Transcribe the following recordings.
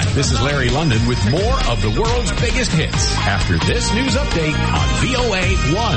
Hi, this is Larry London with more of the world's biggest hits after this news update on VOA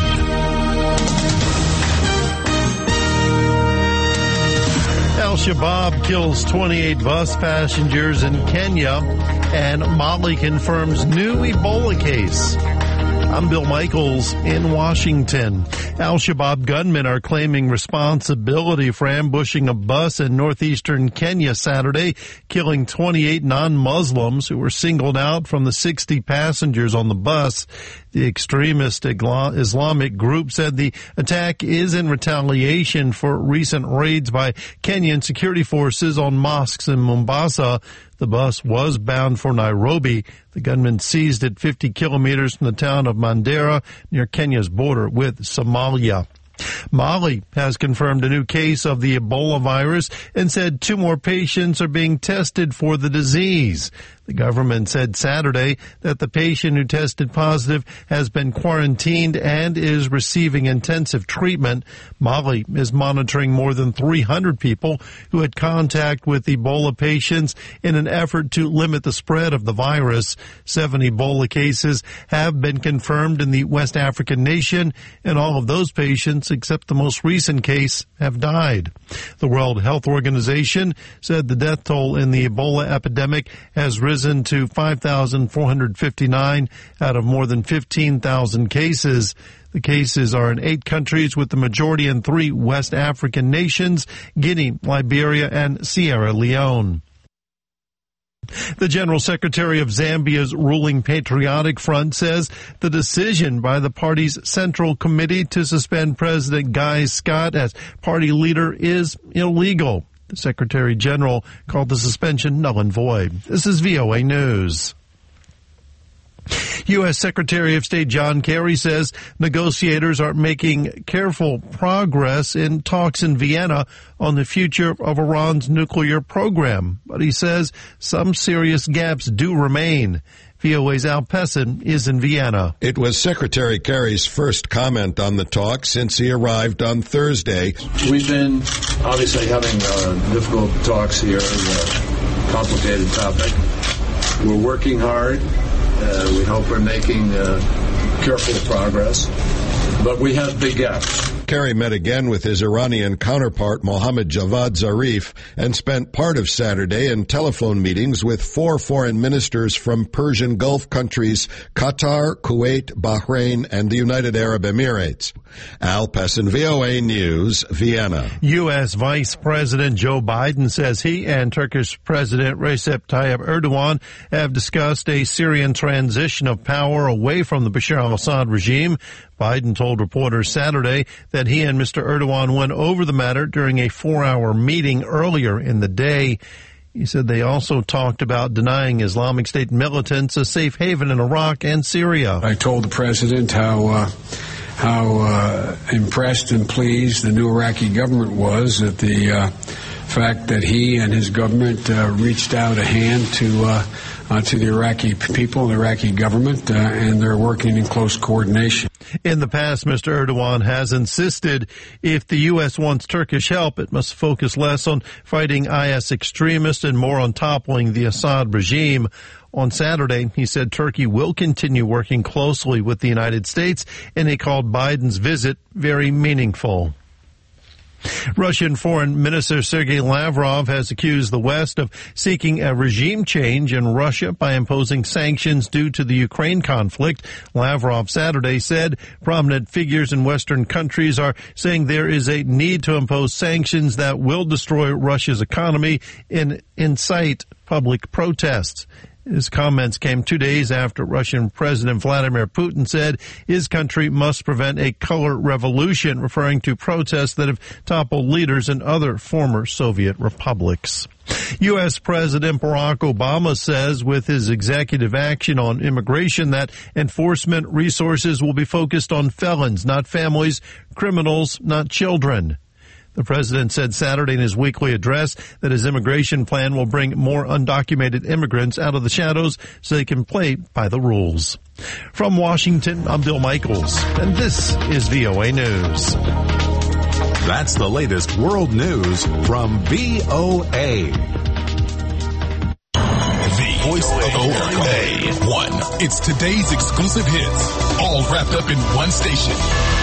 1. Al-Shabaab kills 28 bus passengers in Kenya, and Mali confirms new Ebola case. I'm Bill Michaels in Washington. Al-Shabaab gunmen are claiming responsibility for ambushing a bus in northeastern Kenya Saturday, killing 28 non-Muslims who were singled out from the 60 passengers on the bus. The extremist Islamic group said the attack is in retaliation for recent raids by Kenyan security forces on mosques in Mombasa. The bus was bound for Nairobi. The gunmen seized it 50 kilometers from the town of Mandera near Kenya's border with Somalia. Mali has confirmed a new case of the Ebola virus and said 2 more patients are being tested for the disease. The government said Saturday that the patient who tested positive has been quarantined and is receiving intensive treatment. Mali is monitoring more than 300 people who had contact with Ebola patients in an effort to limit the spread of the virus. 7 Ebola cases have been confirmed in the West African nation, and all of those patients, except the most recent case, have died. The World Health Organization said the death toll in the Ebola epidemic has risen to 5,459 out of more than 15,000 cases. The cases are in 8 countries, with the majority in 3 West African nations, Guinea, Liberia, and Sierra Leone. The General Secretary of Zambia's ruling Patriotic Front says the decision by the party's Central Committee to suspend President Guy Scott as party leader is illegal. The Secretary General called the suspension null and void. This is VOA News. U.S. Secretary of State John Kerry says negotiators are making careful progress in talks in Vienna on the future of Iran's nuclear program. But he says some serious gaps do remain. VOA's Al Pessin is in Vienna. It was Secretary Kerry's first comment on the talk since he arrived on Thursday. We've been obviously having difficult talks here, complicated topic. We're working hard. We hope we're making careful progress, but we have big gaps. Kerry met again with his Iranian counterpart Mohammad Javad Zarif and spent part of Saturday in telephone meetings with 4 foreign ministers from Persian Gulf countries, Qatar, Kuwait, Bahrain, and the United Arab Emirates. Al Pessin, VOA News, Vienna. U.S. Vice President Joe Biden says he and Turkish President Recep Tayyip Erdogan have discussed a Syrian transition of power away from the Bashar al-Assad regime. Biden told reporters Saturday that he and Mr. Erdogan went over the matter during a 4-hour meeting earlier in the day. He said they also talked about denying Islamic State militants a safe haven in Iraq and Syria. I told the president how impressed and pleased the new Iraqi government was at the fact that he and his government reached out a hand to the Iraqi people, the Iraqi government, and they're working in close coordination. In the past, Mr. Erdogan has insisted if the U.S. wants Turkish help, it must focus less on fighting IS extremists and more on toppling the Assad regime. On Saturday, he said Turkey will continue working closely with the United States, and he called Biden's visit very meaningful. Russian Foreign Minister Sergei Lavrov has accused the West of seeking a regime change in Russia by imposing sanctions due to the Ukraine conflict. Lavrov Saturday said prominent figures in Western countries are saying there is a need to impose sanctions that will destroy Russia's economy and incite public protests. His comments came 2 days after Russian President Vladimir Putin said his country must prevent a color revolution, referring to protests that have toppled leaders in other former Soviet republics. U.S. President Barack Obama says with his executive action on immigration that enforcement resources will be focused on felons, not families, criminals, not children. The president said Saturday in his weekly address that his immigration plan will bring more undocumented immigrants out of the shadows so they can play by the rules. From Washington, I'm Bill Michaels, and this is VOA News. That's the latest world news from VOA. voice of America. A1. It's today's exclusive hits, all wrapped up in one station.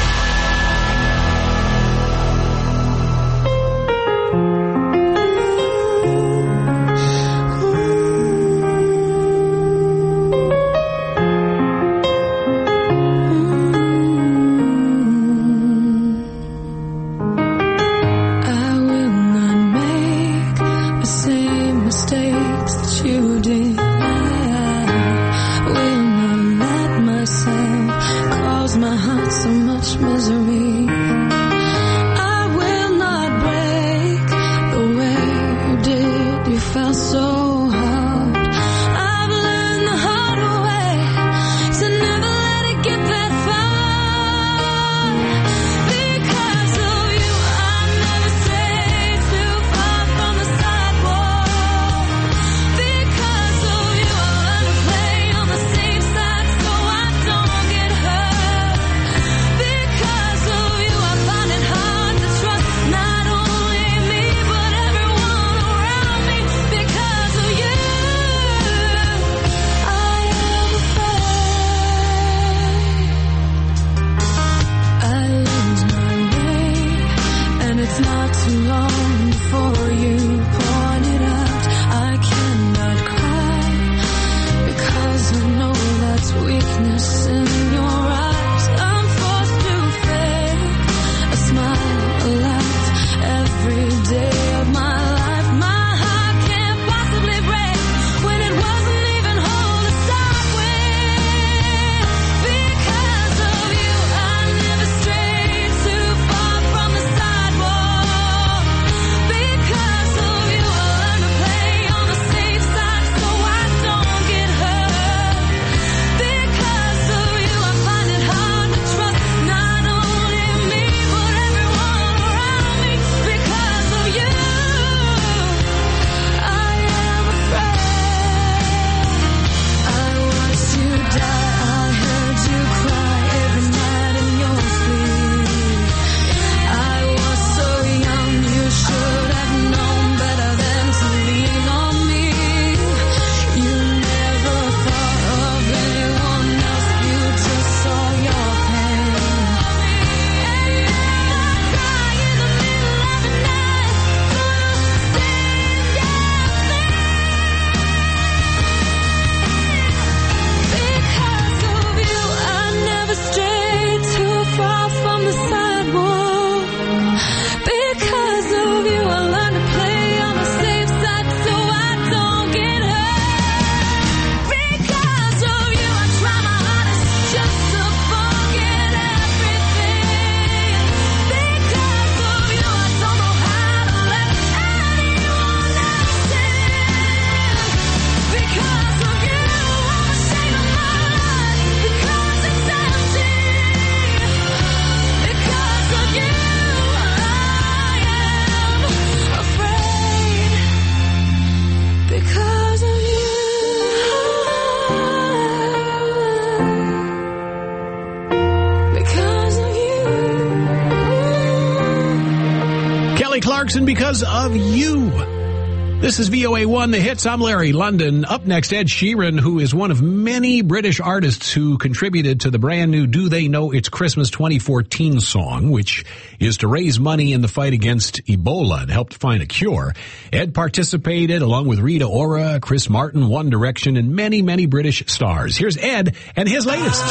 Clarkson, Because of You. This is VOA1, The Hits. I'm Larry London. Up next, Ed Sheeran, who is one of many British artists who contributed to the brand new Do They Know It's Christmas 2014 song, which is to raise money in the fight against Ebola and help find a cure. Ed participated along with Rita Ora, Chris Martin, One Direction, and many, many British stars. Here's Ed and his latest.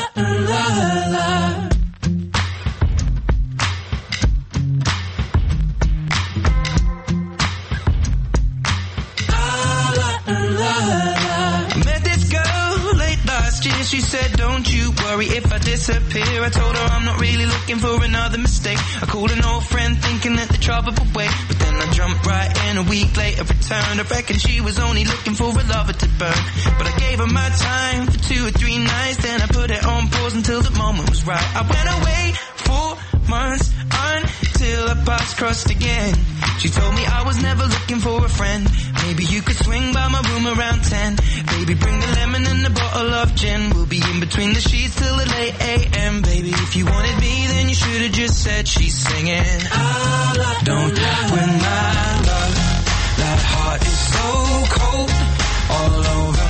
She said, don't you worry if I disappear. I told her I'm not really looking for another mistake. I called an old friend thinking that the trouble would wait, but then I jumped right in. A week later returned. I reckon she was only looking for a lover to burn, but I gave her my time for 2 or 3 nights. Then I put it on pause until the moment was right. I went away 4 months until our paths crossed again. She told me I was never looking for a friend. Maybe you could swing by my room around 10. Baby, bring the lemon and a bottle of gin. We'll be in between the sheets till the late a.m. Baby, if you wanted me, then you should have just said she's singing. Don't when my love, that heart is so cold, all over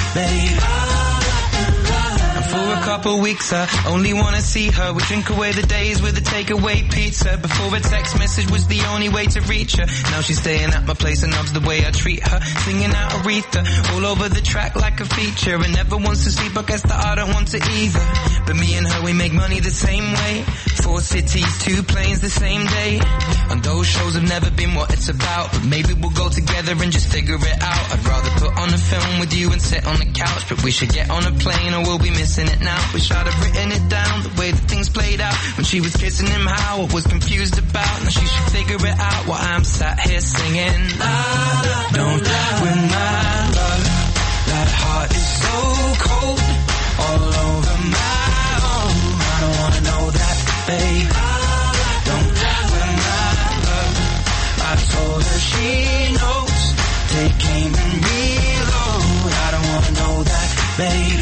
babe. For a couple weeks I only wanna see her. We drink away the days with a takeaway pizza. Before a text message was the only way to reach her. Now she's staying at my place and loves the way I treat her. Singing out Aretha all over the track like a feature. And never wants to sleep, I guess that I don't want to either. But me and her, we make money the same way. 4 cities, 2 planes the same day. And those shows have never been what it's about. But maybe we'll go together and just figure it out. I'd rather put on a film with you and sit on the couch. But we should get on a plane or we'll be missing it now. Wish I'd have written it down, the way that things played out. When she was kissing him, how I was confused about. Now she should figure it out while I'm sat here singing. Don't win my love. That heart is so cold, all over my own. I don't wanna know that, babe. Don't win my love. I told her she knows. Take aim and reload. I don't wanna know that, babe.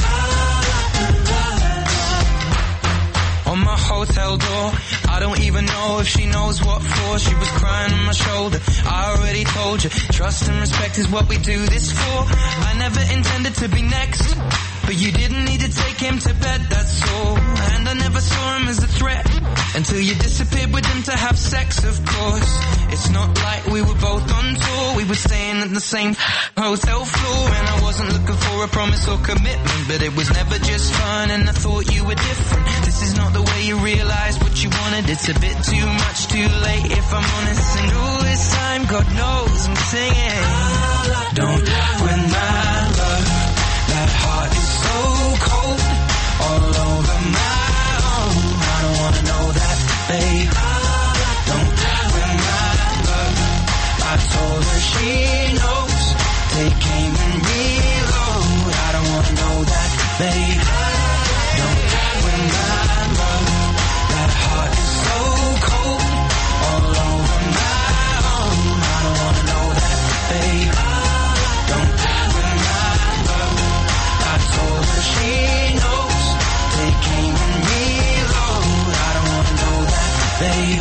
On my hotel door, I don't even know if she knows what for. She was crying on my shoulder. I already told you, trust and respect is what we do this for. I never intended to be next, but you didn't need to take him to bed, that's all. And I never saw him as a threat until you disappeared with him to have sex, of course. It's not like we were both on tour. We were staying at the same hotel floor. And I wasn't looking for a promise or commitment, but it was never just fun and I thought you were different. This is not the way you realize what you wanted. It's a bit too much too late if I'm honest. And all this time, God knows I'm singing. Don't win my love. That heart is so cold, all over my own. I don't wanna know that, babe. Don't win my love. I told her she knows. Take aim and reload. I don't wanna know that, babe. Don't win my love. That heart is so cold, all over my own. I don't wanna know that, babe. Don't win my love. I told her she knows. Take aim and reload. I don't wanna know that, babe.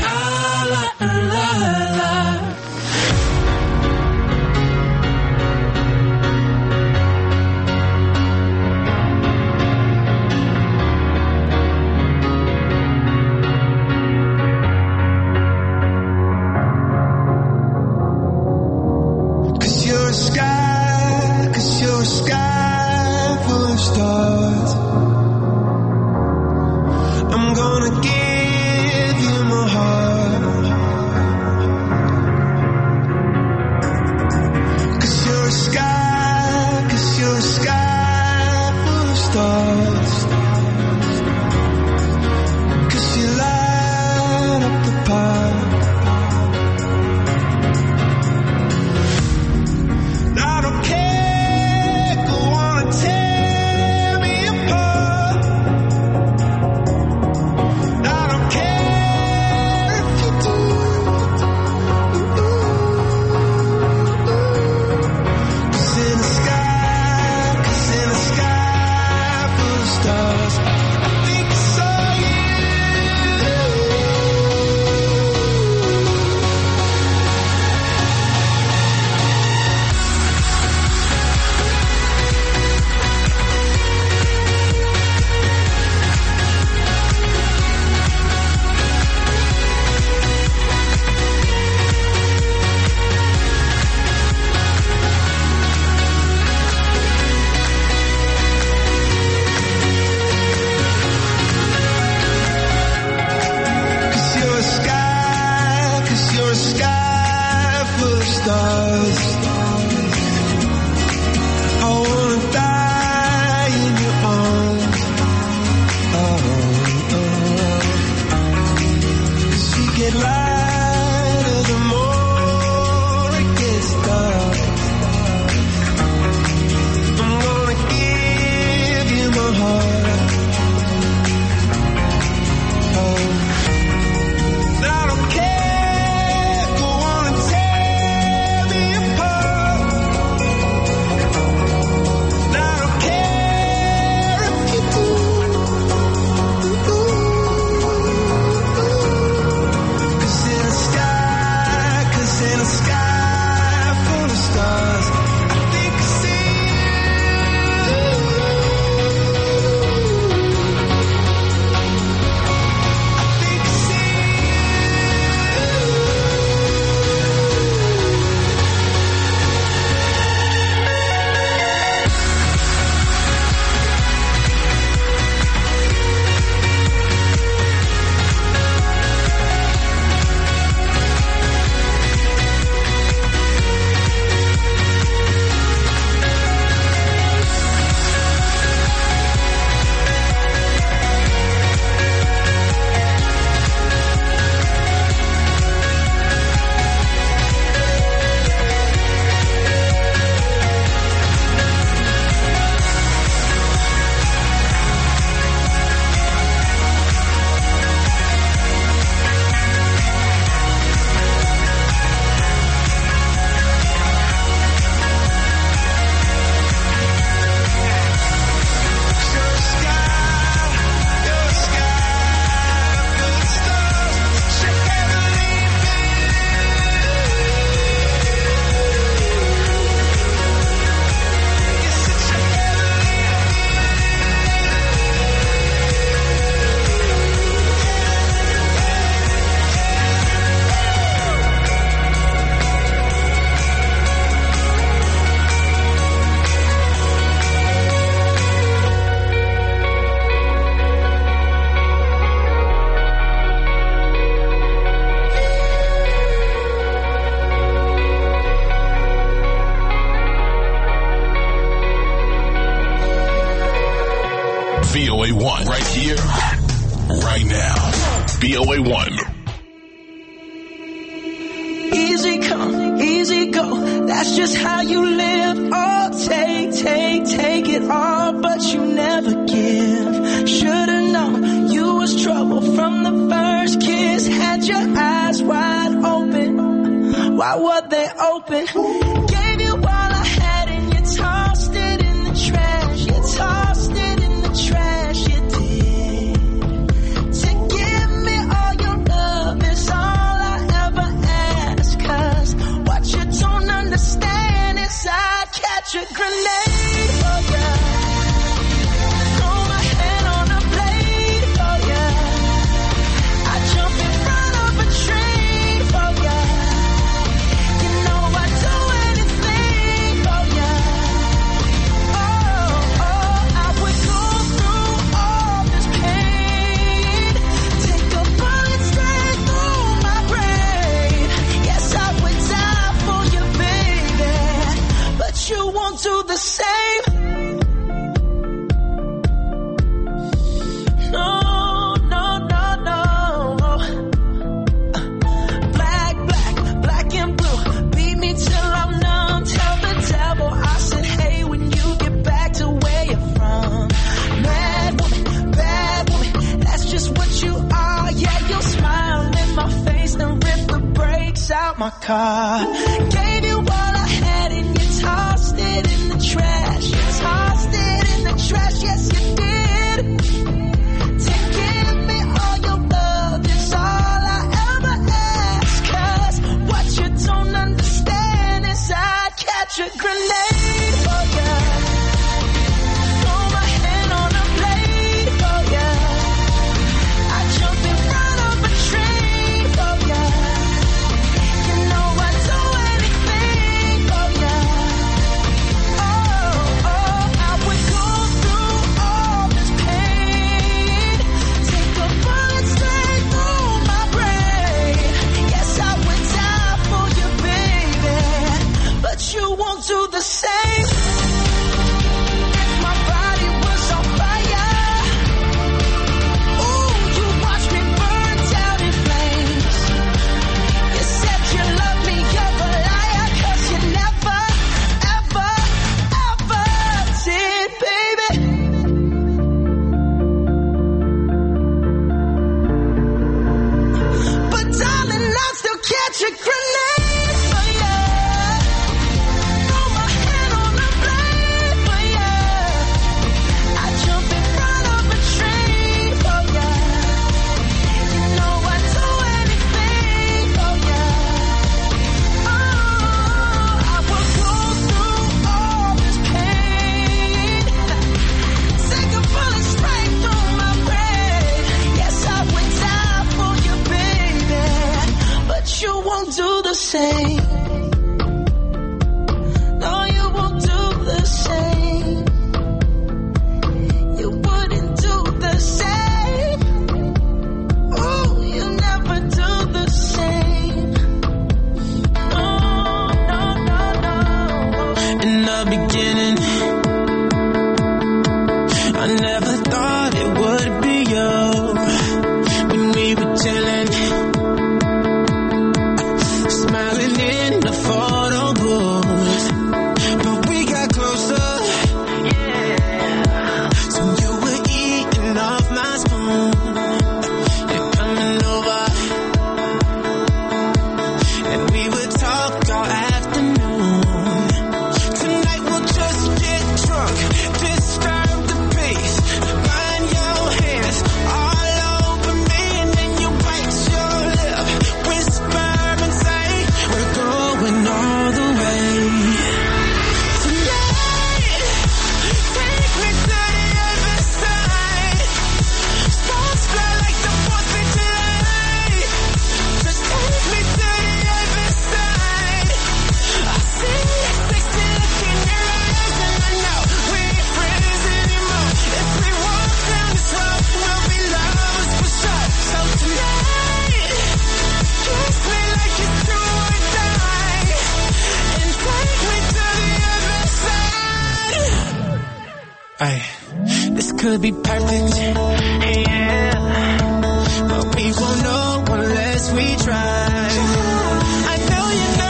Cause you're a sky full of stars. I'm gonna give you my heart. Cause you're a sky full of stars. Cause you light up the park. I don't care, go on and tear me apart. I don't care if you do. Cause in the sky full of stars. VOA1 right here, right now. VOA1. Easy come, easy go. That's just how you live. Oh, take it all, but you never give. Should've known you was trouble from the first kiss. Had your eyes wide open. Why were they open? Gave you all I had and you tossed it in the trash. You tossed it in the trash. You did. To give me all your love is all I ever ask. 'Cause what you don't understand is I'd catch a grenade for ya. Throw my hand on a blade for ya. I jump in front of a train for ya. You know I'd do anything for ya. Oh, I would go through all this pain. Take a bullet straight through my brain. Yes, I would die for you, baby. But you won't do the same. No, no, no, no. Black and blue. Beat me till I'm numb. Tell the devil I said, hey, when you get back to where you're from. Bad woman, that's just what you are. Yeah, you'll smile in my face and rip the brakes out my car. Gave you all I had and you tossed it in the trash. You tossed it in the trash, yes you did. To give me all your love is all I ever ask. 'Cause what you don't understand is I'd catch a grenade for ya. Throw my hand on a blade for ya. I jump in front of a train for ya. You know I'd do anything for ya. Oh, I would go through all this pain. Take a bullet straight through my brain. Yes, I would die for you, baby. But you won't do the same. If my body was on fire, ooh, you watch me burn down in flames. You said you love me, you're a liar, 'cause you never, ever, ever did, baby. But darling, I'll still catch a grenade for ya. Throw my hand on a blade for ya. I jump in front of a train for ya. You know I'd do anything for ya. Oh, I will go through all this pain. Take a bullet straight through my brain. Yes, I would die for you, baby. But you won't do the same. No, you won't do the same. You wouldn't do the same. Oh, you never do the same. No, no, no, no. In the beginning, I never thought it would be you. When we were chilling, smiling in the photo booth. But we got closer. So you were eating off my spoon. You're coming over. And we would talk all afternoon. Tonight we'll just get drunk, disturb the peace. This could be perfect, yeah. But we won't know unless we try. I know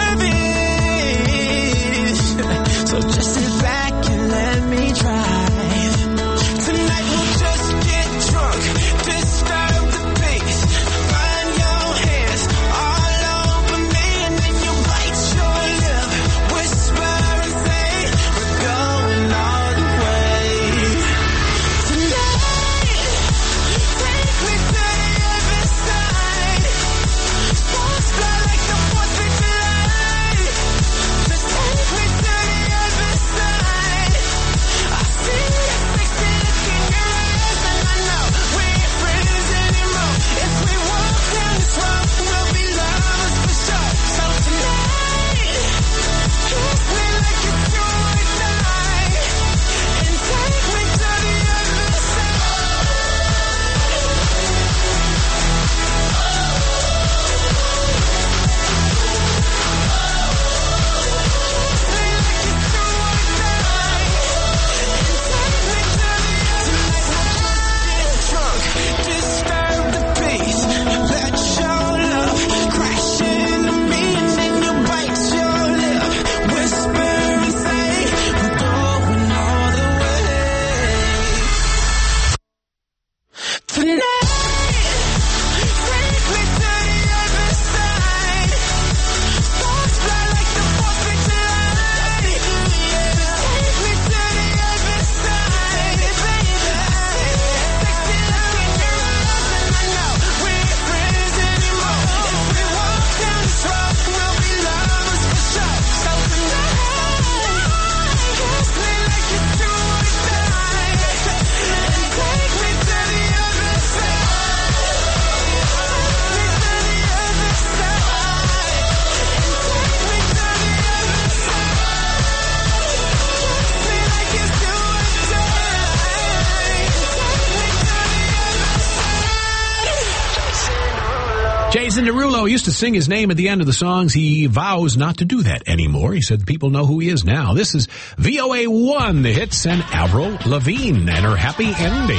you're nervous, so just sit back and let me drive. Tonight we'll just get drunk, disturb the peace. Find your hands all over me, and then you bite your lip, whisper and say, we're going all the way. Tonight, take me to the other side. Sparks fly like the 4th of July. Just take me to the other side. I see your sexy look in your eyes, and I know we ain't friends anymore. If we walk down this road, we'll be lovers for sure. So tonight, kiss me like it's do or die, and take me to the other side. Disturb the peace. Let your love crash into me, and then you bite your lip, whisper and say, we're going all the way. Tonight, take me to the other side. Sparks fly like the 4th of July. Take me to the other side, baby. Sexy look in your eyes, and I know we ain't friends anymore. If we walk down this road, we'll be lovers for sure. So tonight, kiss me like it's do or die, and take me to the other side. Take me to the other side, and take me to the other side. Kiss me like it's do or die, and take me to the other side. Jason Derulo used to sing his name at the end of the songs. He vows not to do that anymore. He said people know who he is now. This is VOA1, the hits, and Avril Lavigne and her happy ending.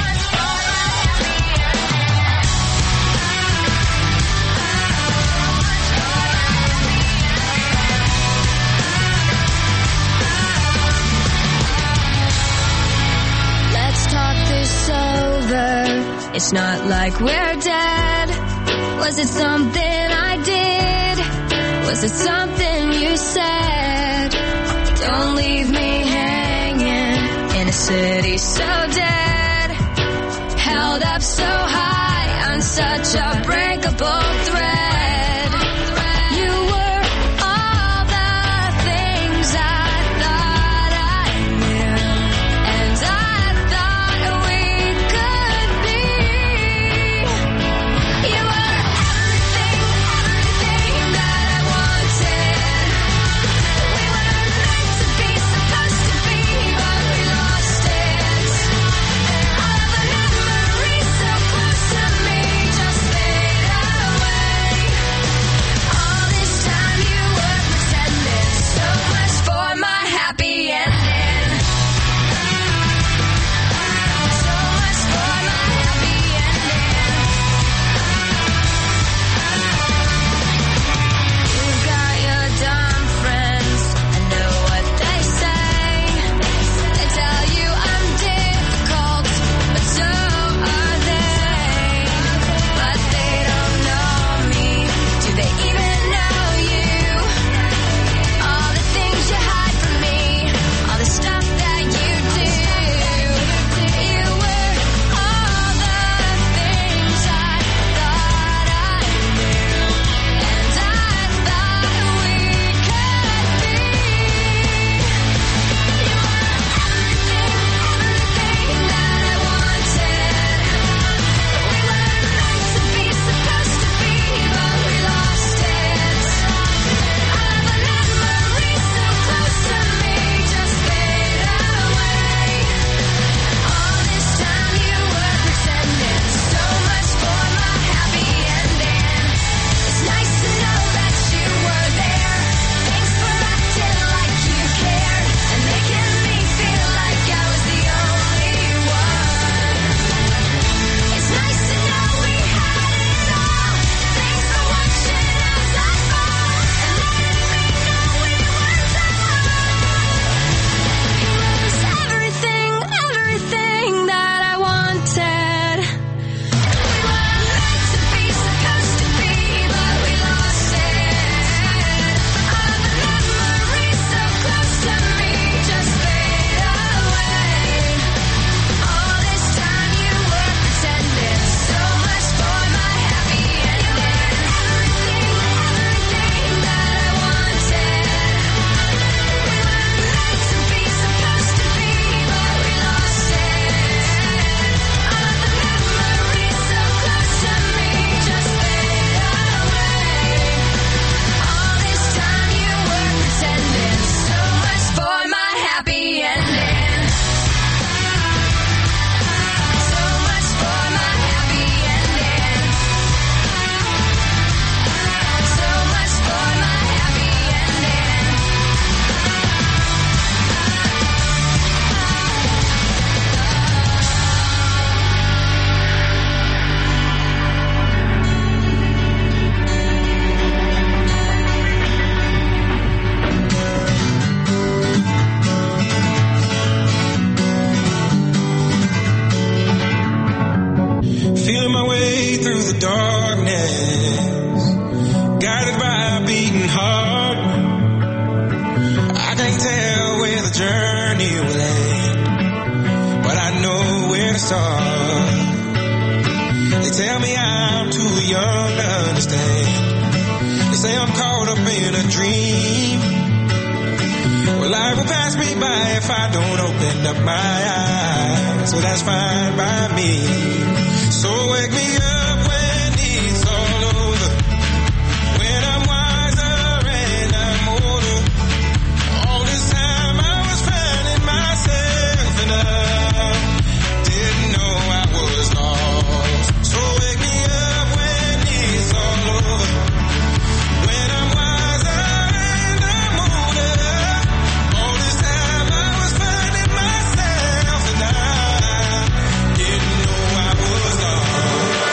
Let's talk this over. It's not like we're dead. Was it something I did? Was it something you said? Don't leave me hanging in a city so dead. Held up so high on such a breakable thread. You were all the things I thought I knew, and I thought we could be. You were everything that I wanted. We were meant to be, supposed to be, but we lost it. All of the memories so close to me just fade away. the darkness, guided by a beating heart. I can't tell where the journey will end, but I know where to start. They tell me I'm too young to understand. They say I'm caught up in a dream. Well, life will pass me by if I don't open up my eyes. So that's fine by me. So wake me up when it's all over, when I'm wiser and I'm older. All this time I was finding myself and I didn't know I was lost. So wake me up when it's all over, when I'm wiser and I'm older. All this time I was finding myself and I didn't know I was lost.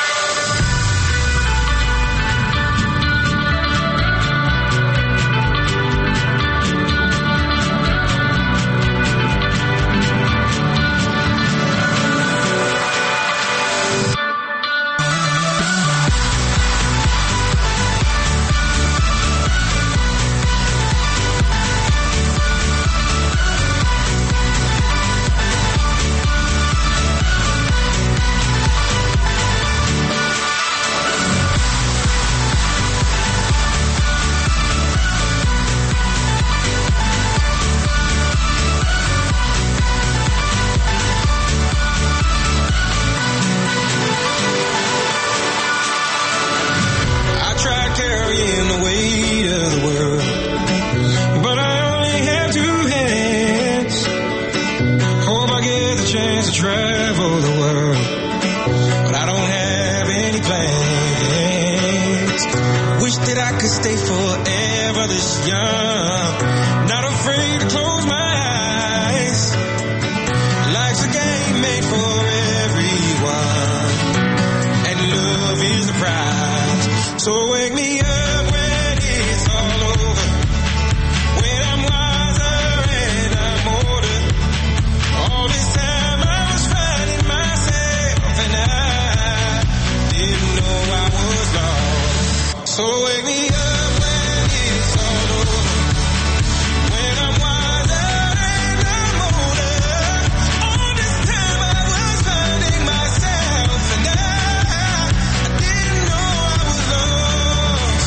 I tried carrying the weight of the world, but I only have two hands. Hope I get the chance to travel the world, but I don't have any plans. Wish that I could stay forever this young, not afraid to close my eyes. Life's a game made for everyone, and love is the prize. So wake me up when it's all over, when I'm wiser and I'm older. All this time I was finding myself and I didn't know I was lost. So wake me up when it's all over, when I'm wiser and I'm older. All this time I was finding myself and I didn't know I was lost.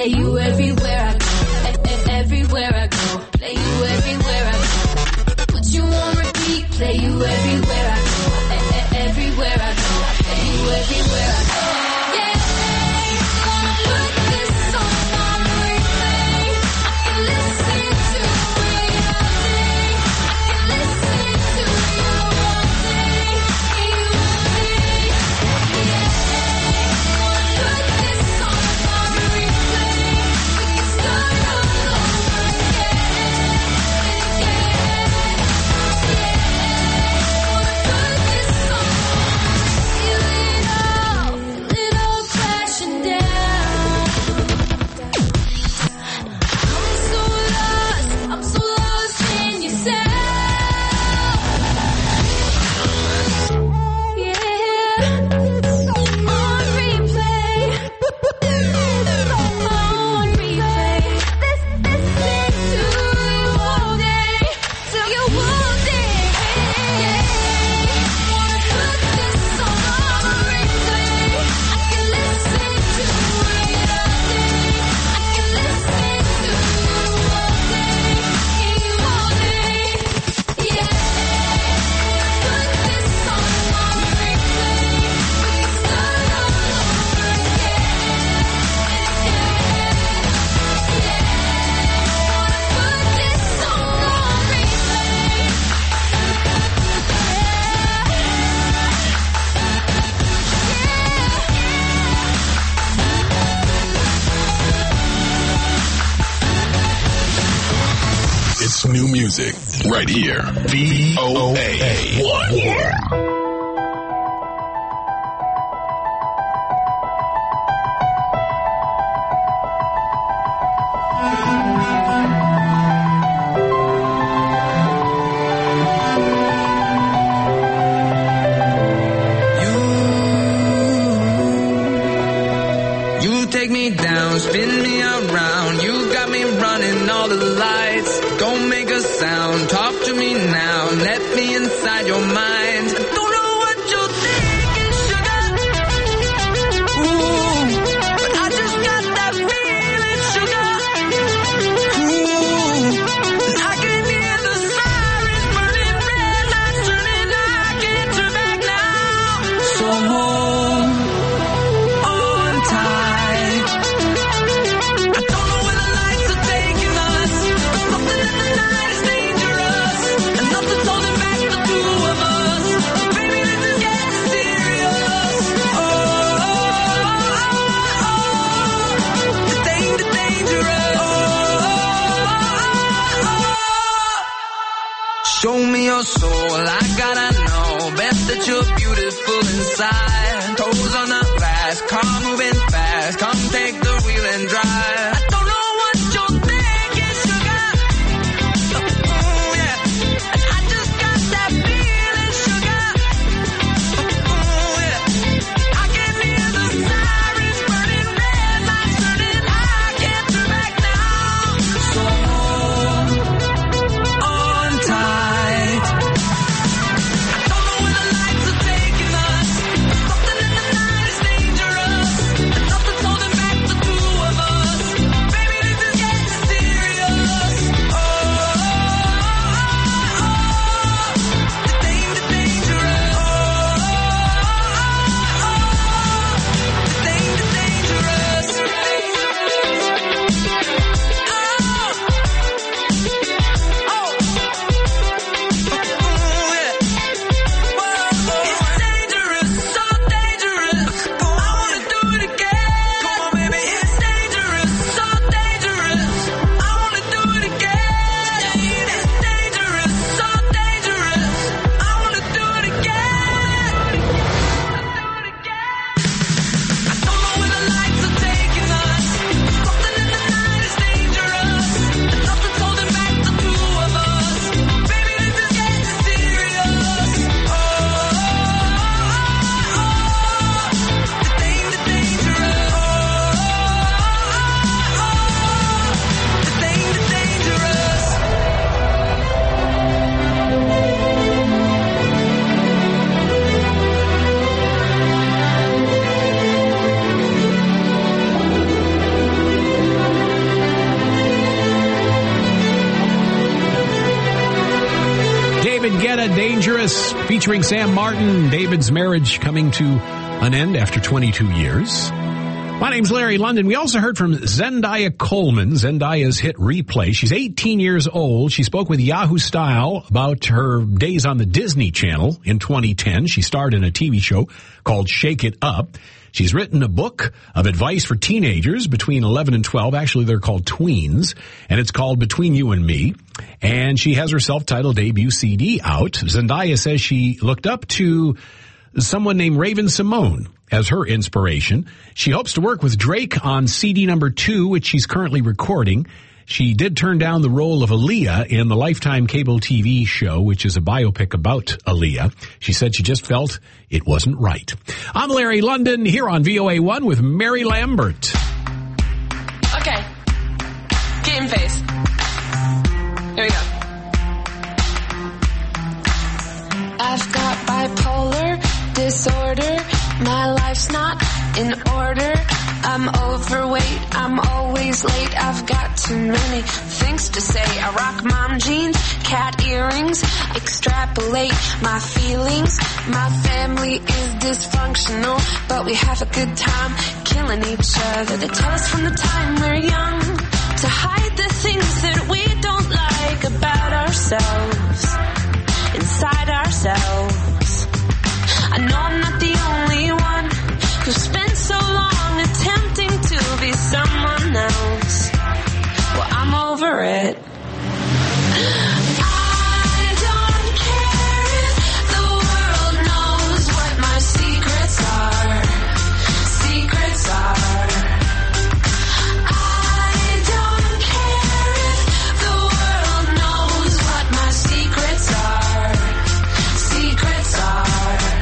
play you everywhere I go. Everywhere I go, play you everywhere I go. Put you on repeat, play you everywhere I go. Everywhere I go, play you everywhere I go. Yeah, gonna put this song on replay. I can listen to it all day. I can listen to you all day. You all day. Yeah, gonna put this song on replay. We can start all over again. Gonna put this song on. Feel it all crashing down. I'm so lost in yourself. Yeah, on replay. On replay. Listen to you all day. Till you all day. Yeah, wanna put this song on replay. I can listen to it all day. I can listen to you all day. You all day. Yeah, put this song on replay. We can start all over again. Put this song on replay. It's new music right here. VOA1. You take me down, spin me around. You got me running all the lights. Don't make a sound, talk to me now. Let me inside your mind. Don't know what you're thinking, sugar. Ooh, but I just got that feeling, sugar. Ooh, and I can hear the sirens burning, red lights turning. I can't turn back now. So hold on tight. I don't know where the lights are taking us. Something in the night is dangerous, and nothing's holding back the two of us. Baby, this is getting serious. The dangerous. Show me your soul, I gotta know. Bet that you're beautiful inside. Toes on the glass, car moving fast. Come take the wheel and drive. I don't know what you're thinking, sugar. Ooh, yeah. And I just got that feeling, sugar. Ooh, yeah. I can hear the sirens burning, red lights turning. I can't turn back now. So hold on tight. I don't know where the lights are taking us. Something in the night is dangerous, and nothing's holding back the two Dangerous, featuring Sam Martin. David's marriage coming to an end after 22 years. My name's Larry London. We also heard from Zendaya Coleman, Zendaya's hit Replay. She's 18 years old. She spoke with Yahoo Style about her days on the Disney Channel in 2010. She starred in a TV show called Shake It Up. She's written a book of advice for teenagers between 11 and 12. Actually, they're called tweens, and it's called Between You and Me. And she has her self-titled debut CD out. Zendaya says she looked up to someone named Raven Simone as her inspiration. She hopes to work with Drake on CD number 2, which she's currently recording. She did turn down the role of Aaliyah in the Lifetime cable TV show, which is a biopic about Aaliyah. She said she just felt it wasn't right. I'm Larry London here on VOA1 with Mary Lambert. Okay. Game face. Here we go. I've got bipolar disorder. My life's not in order. I'm overweight, I'm always late. I've got too many things to say. I rock mom jeans, cat earrings, extrapolate my feelings. My family is dysfunctional, but we have a good time killing each other. They tell us from the time we're young to hide the things that we don't like about ourselves, inside ourselves. I know I'm not the only one who spent so long attempting to be someone else. Well, I'm over it. I don't care if the world knows what my secrets are. Secrets are. I don't care if the world knows what my secrets are. Secrets are.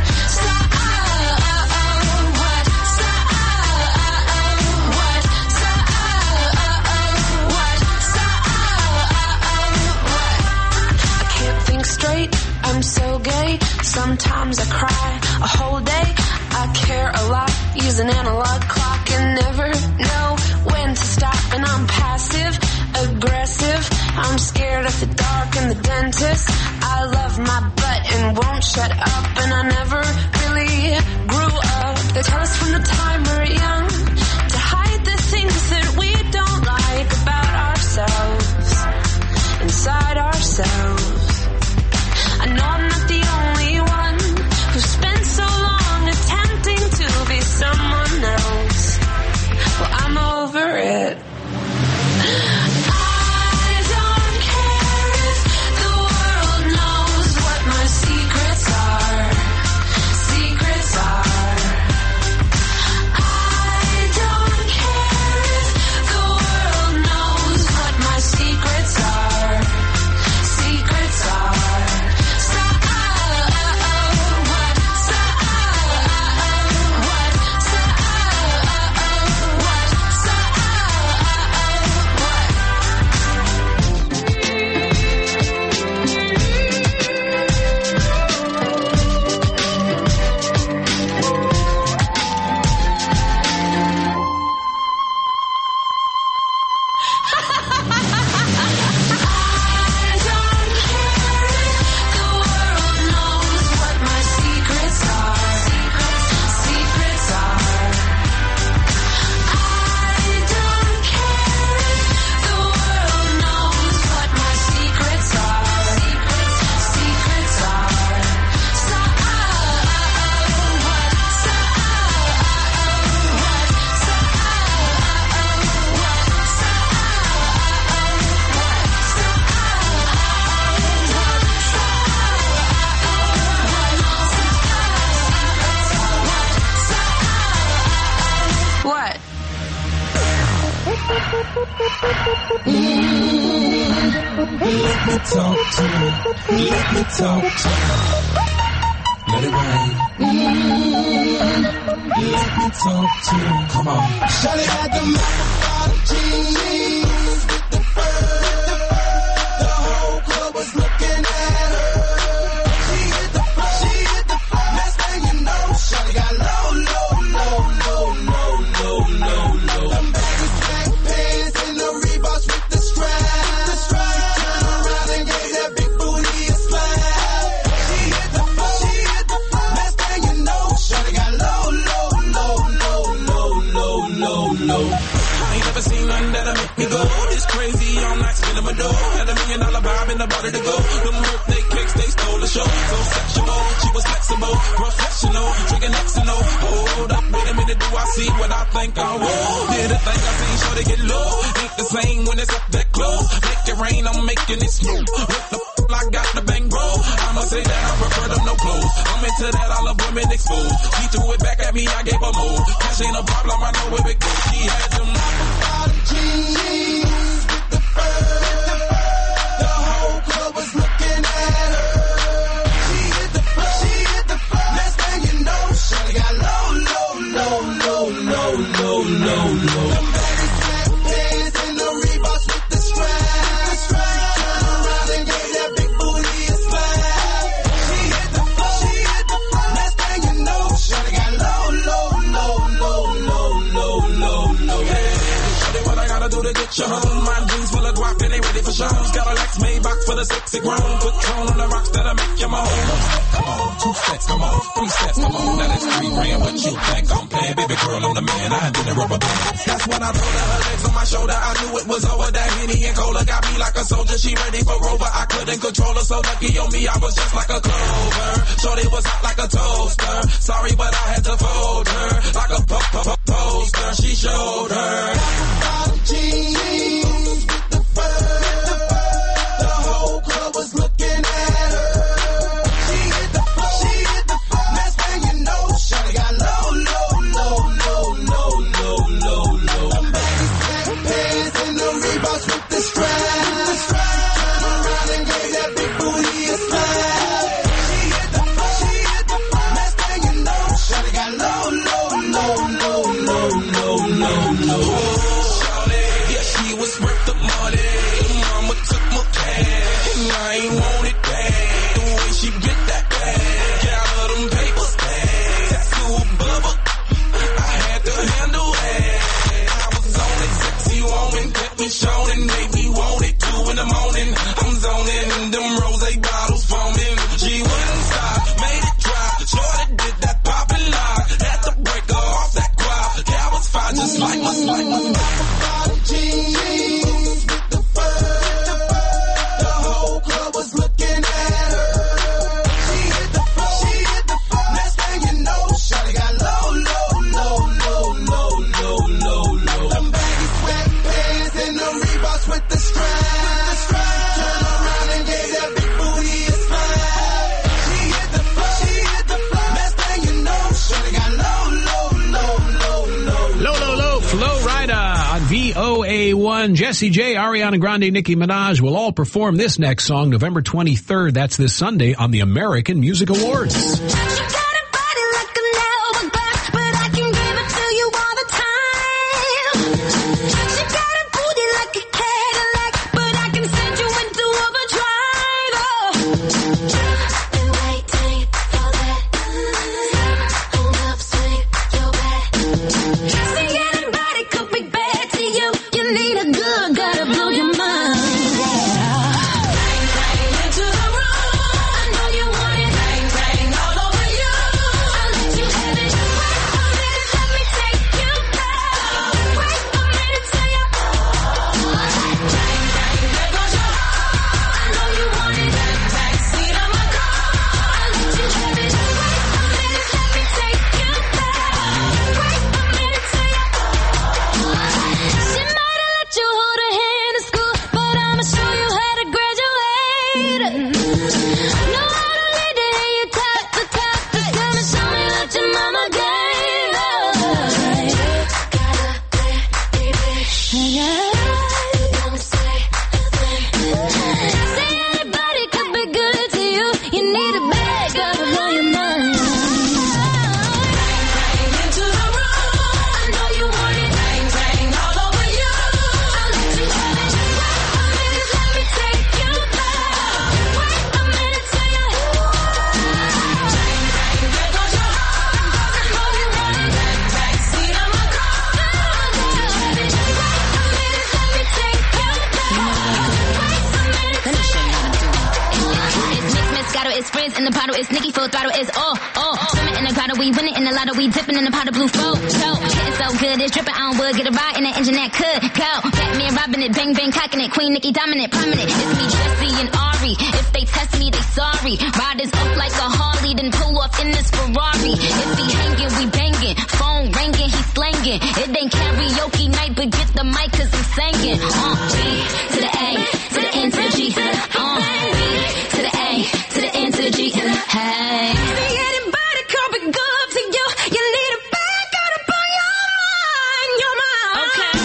I'm so gay, sometimes I cry a whole day. I care a lot, use an analog clock and never know when to stop. And I'm passive, aggressive, I'm scared of the dark and the dentist. I love my butt and won't shut up, and I never really grew up. They tell us from the time we're young to hide the things that we don't like about ourselves, inside ourselves. I know I'm not the only one who spent so long attempting to be someone else. Well, I'm over it. I don't care if the world knows what my secrets are. Secrets are. I don't care if the world knows what my secrets are. Secrets are. Let me talk to you. Let me talk to you. Let it rain. Let me talk to you. Come on. Shawty had the mouth jeans with the fur. The whole club was looking at her. She hit the floor. She hit the floor. Next thing you know, shawty got low. Them baggy black pants and the Reeboks with the strap. Turn around and gave that big booty a slap. She hit It's crazy, all night spinning my dough. Had $1 million vibe in the body to go. Them birthday cakes, they stole the show. So sexual, she was flexible, professional, drinking Xano. Hold up, wait a minute, do I see what I think I will? Did a thing I seen, sure they get low. Ain't the same when it's up that close. Make it rain, I'm making it snow. What the f***, I got the bang bro. I'ma say that I prefer them no clothes. I'm into that, I love women exposed. She threw it back at me, I gave her more. Cash ain't a problem, I know where it goes. She had them jeans with the fur. The whole club was looking at her. She hit the floor. Next thing you know, shawty got low. Them baggy sweatpants and the Reeboks with the strap. Turn around and gave that big booty a slap. She hit the floor. Next thing you know, shawty got low. Hey, shawty, what I gotta do to get you home? My jeans full of guap and they ready for shows. Got a Lex Maybach for the sexy grown. Put tone on the rocks that'll make you moan. Come on, 2 steps, come on, 3 steps, come on. Now that's 3 grand, but you think I'm playing? Baby girl, I'm the man, I did the rubber band. That's when I told her legs on my shoulder. I knew it was over. That Henny and Cola got me like a soldier. She ready for Rover. I couldn't control her, so lucky on me, I was just like a clover. Shorty was hot like a toaster. Sorry, but I had to fold her like a poster. She showed her jeans with the fur. The whole club was looking at her. She hit the floor. Next thing you know, shawty got low. Them baggy sweatpants and the Reeboks with the strap. Turn around and gave that big booty a slap. She hit the floor. Next thing you know, shawty got low. Shawty, yeah, she was worth the money. Mama took my cash, and I ain't want it back. The way she get that bag, got all them papers back. Tattoo a bubble, I had to handle that. I was on it, sexy woman, kept me showing, and made me want it. 2 in the morning, I'm zoning, and them rosé bottles foaming. She wouldn't stop, made it drop. Shorty did that poppin' lock, had to break her off that quad. Yeah, I was fine, just like my jeans with the fur. The whole club was looking at her. She hit the floor. Next thing you know, shawty got low. Them baggy sweatpants and the Reeboks with the strap. Turn around and gave that big booty a slap. She hit the floor. Next thing you know, shawty got low. Flow Rida on VOA1. Jessie J, Ariana Grande, Nicki Minaj will all perform this next song November 23rd. That's this Sunday on the American Music Awards. It's Nicki full throttle, it's swimming in the grotto we winning in the lotto, we dipping in the pot of blue flow. Getting so good, it's dripping on wood. Get a ride in the engine that could go. Batman robbing it, bang bang cocking it. Queen Nicki dominant, prominent. It's me, Jesse and Ari. If they test me, they sorry. Riders up like a Harley, then pull off in this Ferrari. If he hanging, we banging. Phone ringing, he slanging. It ain't karaoke night, but get the mic 'cause I'm singing. B to the A, to the N to the G. B to the A, to the N to the G. Hey. Anybody come and go up to you? You need a back out upon your mind, your mind. Okay.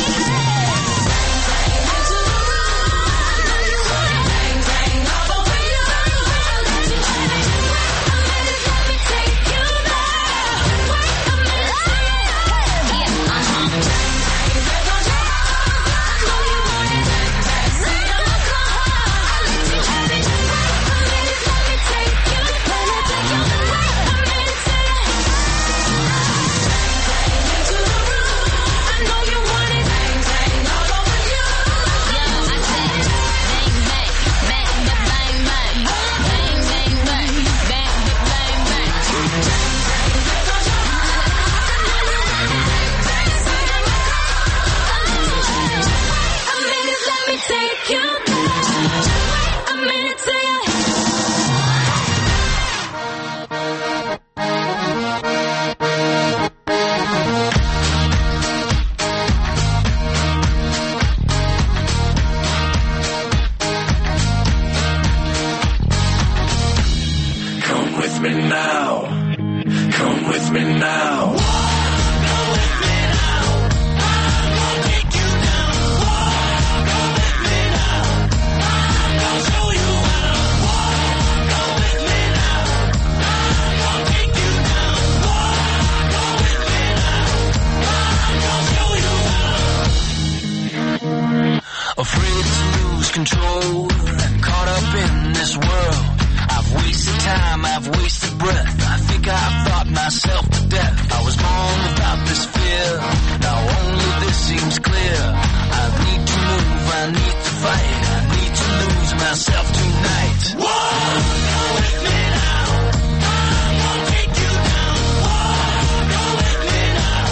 Afraid to lose control and caught up in this world. I've wasted time, I've wasted breath. I think I've thought myself to death. I was born without this fear. Now only this seems clear. I need to move, I need to fight. I need to lose myself tonight. Whoa, go with me now. I'm gonna take you down. Whoa, go with me now.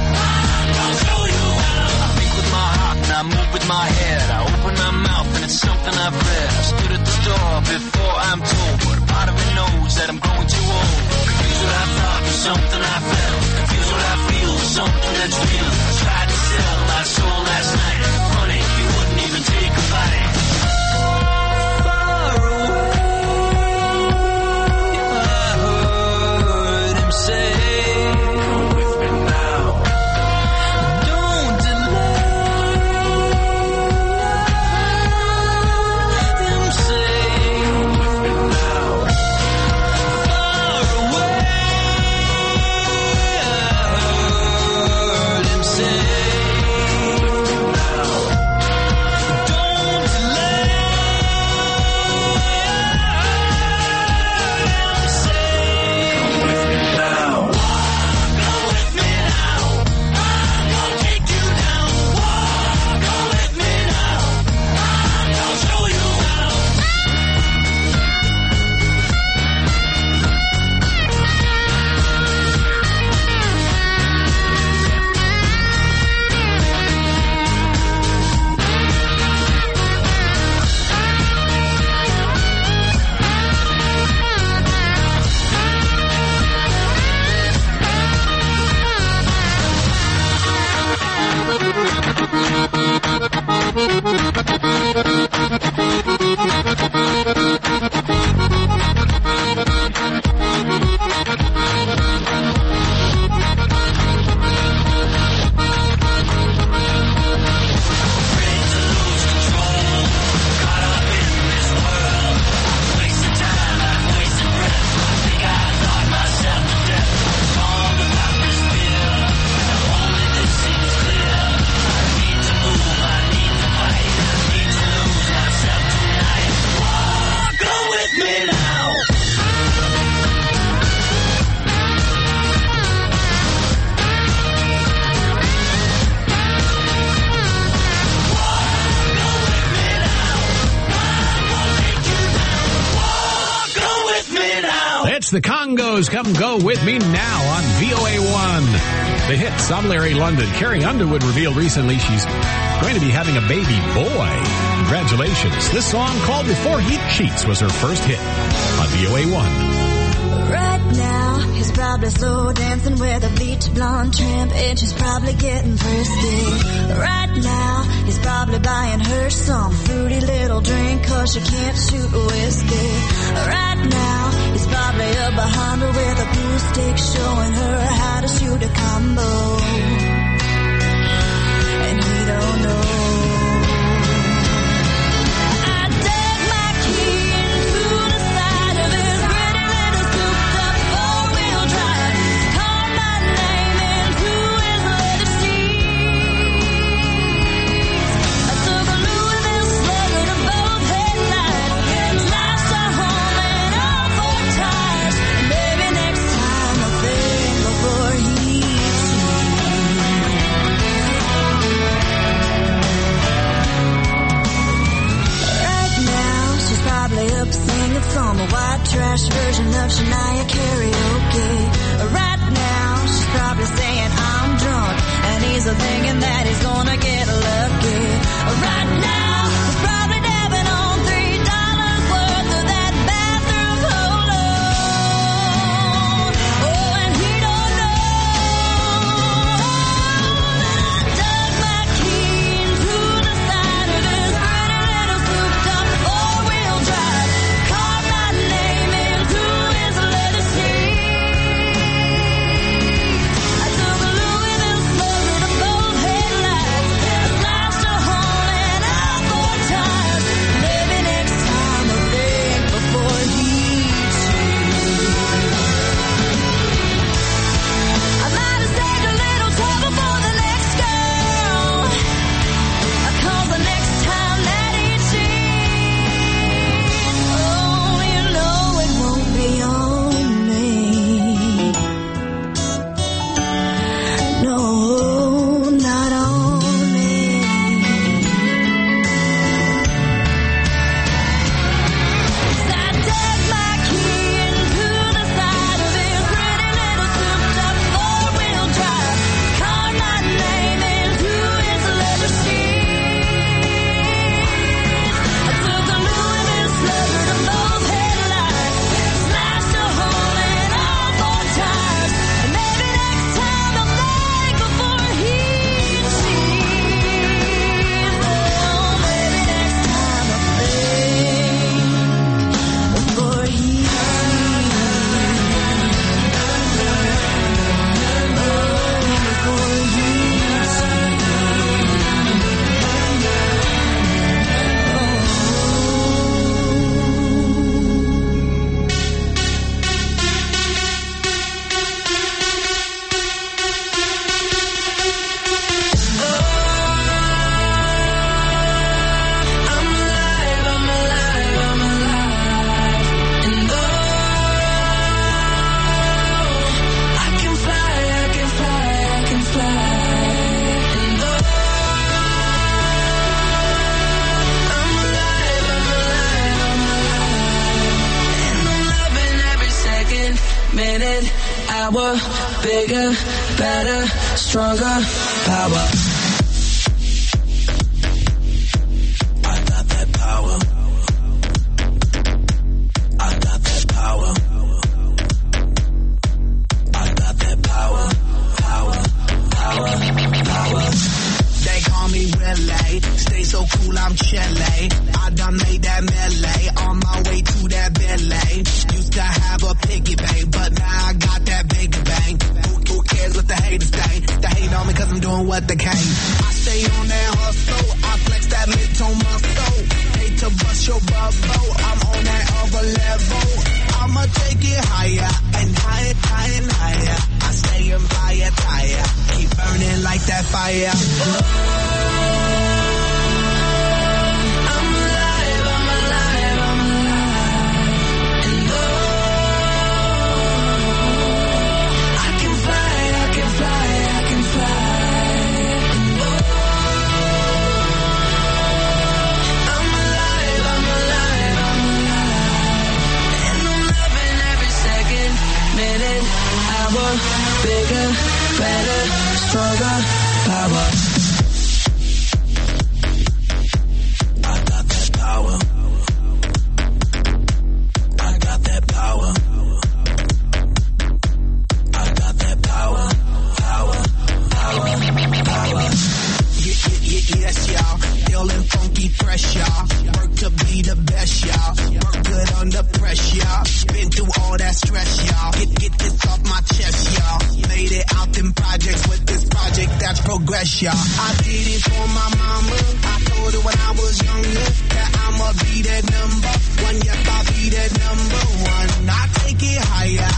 I'm gonna show you how. I think with my heart and I move with my head. I open my mouth and it's something I've read. I stood at the store before I'm told, but a part of me knows that I'm growing too old. Confused what I thought was something I the Congos. Come go with me now on VOA1. The hits. I'm Larry London. Carrie Underwood revealed recently she's going to be having a baby boy. Congratulations. This song called Before He Cheats was her first hit on VOA1. Right now, he's probably slow dancing with a bleach blonde tramp, and she's probably getting thirsty. Right now, he's probably buying her some fruity little drink, 'cause she can't shoot whiskey. Right now, he's probably up behind her with a blue stick, showing her how to shoot a combo. And he don't know. From a white trash version of Shania karaoke. Right now, she's probably saying I'm drunk, and he's thinking that he's gonna get lucky. Right now, he's probably dabbing on $3 worth of that bathroom cologne. Oh, and he don't know that I dug my key into the side of his pretty little souped-up four-wheel drive. Hour, bigger, better, stronger, power. I got that power. I got that power. I got that power. Power, power, power. They call me Willie, stay so cool, I'm chilly. I done made that melee, on my way to that Billy. Used to have a piggy bank, but now I got that bigger bang. Who cares what the haters think? They hate on me cause I'm doing what they can. I stay on that hustle, I flex that mid-tone muscle. Hate to bust your bubble, I'm on that other level. I'ma take it higher, and higher, higher, and higher. I stay in fire, tire, keep burning like that fire. better, stronger, power. I got that power. I got that power. I got that power. Power. Yes, y'all. Feeling funky fresh, y'all. Work to be the best, y'all. Work good under pressure, y'all. Been through all that stress, y'all. Get this off my chest, y'all. Made it out them projects with this project that's progress, y'all. I did it for my mama. I told her when I was younger that I'ma be that number one. Yep, I'll be that number one. I take it higher.